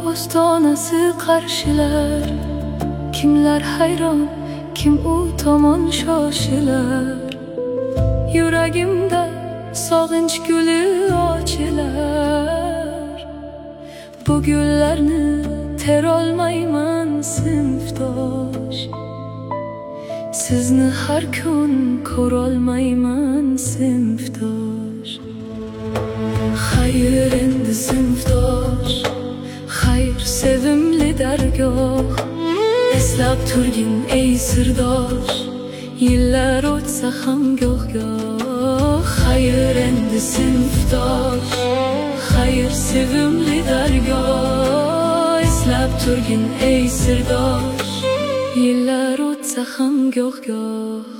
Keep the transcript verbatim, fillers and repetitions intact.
ostonasi qarshilar. Kimlar hayron, kim u tomon shoshilar. Yuragimda sog'inch guli ochilar. Bu gullarni terolmayman sinfdosh. Sizni har kun ko'rolmayman sinfdosh. Xayr endi sinfdosh, xayr sevimli dargoh. Eslab turgin ey sirdosh, yillar o'tsa ham goh-goh. Xayr endi sinfdosh, xayr sevimli dargoh. Eslab turgin ey sirdosh, yillar o'tsa ham goh-goh.